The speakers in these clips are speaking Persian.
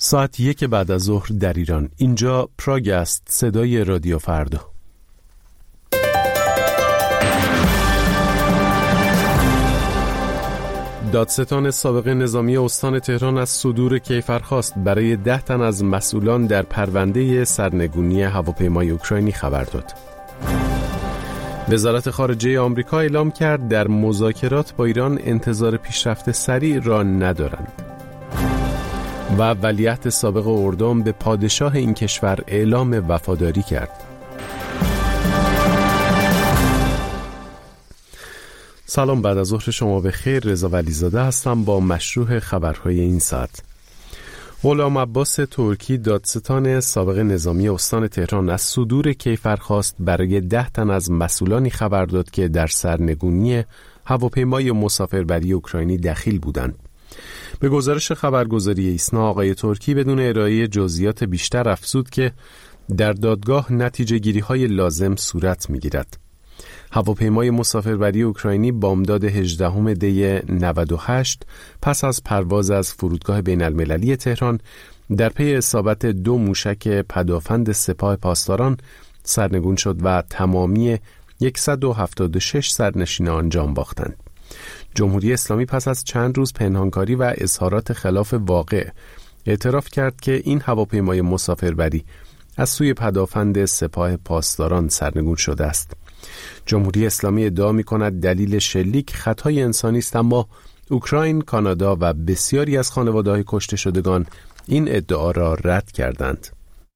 ساعت 1 بعد از ظهر در ایران. اینجا پراگ است، صدای رادیو فردا. دادستان سابق نظامی استان تهران از صدور کیفرخواست برای 10 تن از مسئولان در پرونده سرنگونی هواپیمای اوکراینی خبر داد. وزارت خارجه آمریکا اعلام کرد در مذاکرات با ایران انتظار پیشرفت سریع را ندارند. و ولیعهد سابق اردن به پادشاه این کشور اعلام وفاداری کرد. سلام، بعد از ظهر شما بخیر. رضا ولیزاده هستم با مشروح خبرهای این ساعت. غلام عباس ترکی دادستان سابق نظامی استان تهران از صدور کیفرخواست برای 10 تن از مسئولانی خبر داد که در سرنگونی هواپیمای مسافربری اوکراینی دخیل بودند. به گزارش خبرگزاری ایسنا، آقای ترکی بدون ارائه جزئیات بیشتر افزود که در دادگاه نتیجه گیری های لازم صورت می گیرد. هواپیمای مسافربری اوکراینی بامداد 18 دی 98 پس از پرواز از فرودگاه بین المللی تهران در پی اصابت 2 موشک پدافند سپاه پاسداران سرنگون شد و تمامی 176 سرنشین آن جان باختند. جمهوری اسلامی پس از چند روز پنهانکاری و اظهارات خلاف واقع اعتراف کرد که این هواپیمای مسافربری از سوی پدافند سپاه پاسداران سرنگون شده است. جمهوری اسلامی ادعا می‌کند دلیل شلیک خطای انسانی است، اما اوکراین، کانادا و بسیاری از خانواده‌های کشته شدگان این ادعا را رد کردند.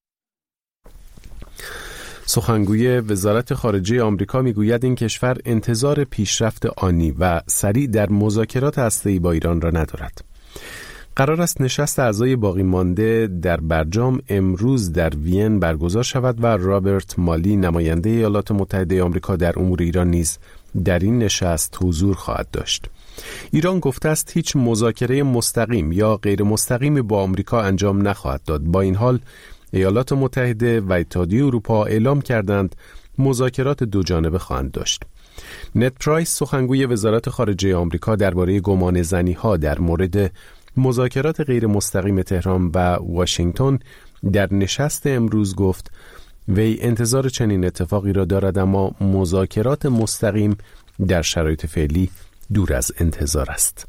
سخنگوی وزارت خارجه آمریکا میگوید این کشور انتظار پیشرفت آنی و سریع در مذاکرات هسته‌ای با ایران را ندارد. قرار است نشست اعضای باقی مانده در برجام امروز در وین برگزار شود و رابرت مالی، نماینده ایالات متحده آمریکا در امور ایران، نیز در این نشست حضور خواهد داشت. ایران گفته است هیچ مذاکره مستقیم یا غیر مستقیمی با آمریکا انجام نخواهد داد. با این حال ایالات متحده و اتحادیه اروپا اعلام کردند مذاکرات دوجانبه خواهند داشت. نت پرایس، سخنگوی وزارت خارجه آمریکا، درباره گمانه‌زنی‌ها در مورد مذاکرات غیر مستقیم تهران و واشنگتن در نشست امروز گفت وی انتظار چنین اتفاقی را دارد، اما مذاکرات مستقیم در شرایط فعلی دور از انتظار است.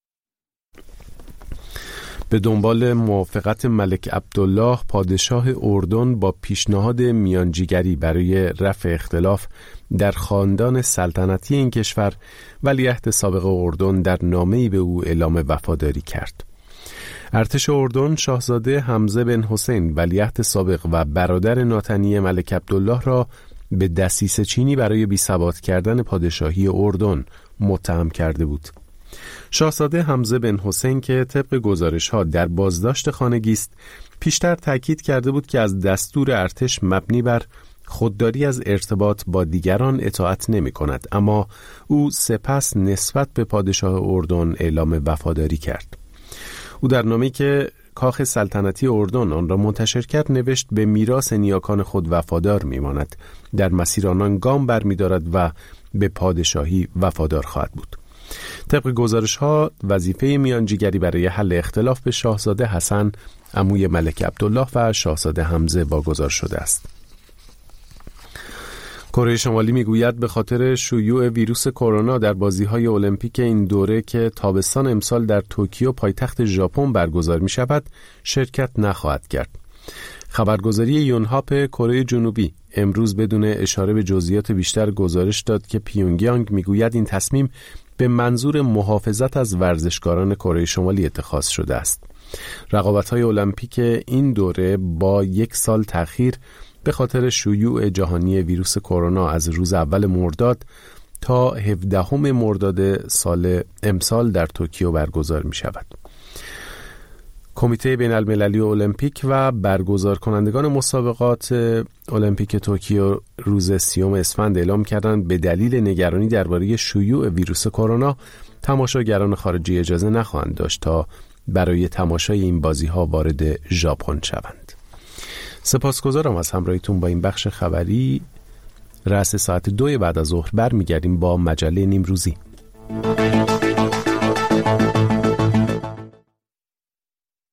به دنبال موافقت ملک عبدالله پادشاه اردن با پیشنهاد میانجیگری برای رفع اختلاف در خاندان سلطنتی این کشور، ولیعهد سابق اردن در نامه‌ای به او اعلام وفاداری کرد. ارتش اردن شاهزاده حمزه بن حسین، ولیعهد سابق و برادر ناتنی ملک عبدالله، را به دسیسه چینی برای بی‌ثبات کردن پادشاهی اردن متهم کرده بود. شاهزاده حمزه بن حسین که طبق گزارش‌ها در بازداشت خانگی است، پیشتر تاکید کرده بود که از دستور ارتش مبنی بر خودداری از ارتباط با دیگران اطاعت نمی‌کند، اما او سپس نسبت به پادشاه اردن اعلام وفاداری کرد. او در نامه‌ای که کاخ سلطنتی اردن آن را منتشر کرد نوشت به میراث نیاکان خود وفادار می‌ماند، در مسیر آنان گام برمی‌دارد و به پادشاهی وفادار خواهد بود. طبق گزارش‌ها وظیفه میانجیگری برای حل اختلاف به شاهزاده حسن، عموی ملک عبدالله، و شاهزاده حمزه واگذار شده است. کره شمالی میگوید به خاطر شیوع ویروس کرونا در بازی‌های المپیک این دوره که تابستان امسال در توکیو پایتخت ژاپن برگزار می‌شود شرکت نخواهد کرد. خبرگزاری یونهاپ کره جنوبی امروز بدون اشاره به جزئیات بیشتر گزارش داد که پیونگیانگ میگوید این تصمیم به منظور محافظت از ورزشکاران کره شمالی اتخاذ شده است. رقابت‌های المپیک این دوره با 1 سال تأخیر به خاطر شیوع جهانی ویروس کرونا از روز اول مرداد تا 17 مرداد سال امسال در توکیو برگزار می شود. کمیته بین المللی المپیک و برگزار کنندگان مسابقات المپیک توکیو روز 30 اسفند اعلام کردند به دلیل نگرانی درباره شیوع ویروس کرونا تماشاگران خارجی اجازه نخواهند داشت تا برای تماشای این بازی‌ها وارد ژاپن شوند. سپاسگزارم از همراهیتون با این بخش خبری. رأس ساعت 2 بعد از ظهر برمیگردیم با مجله نیمروزی.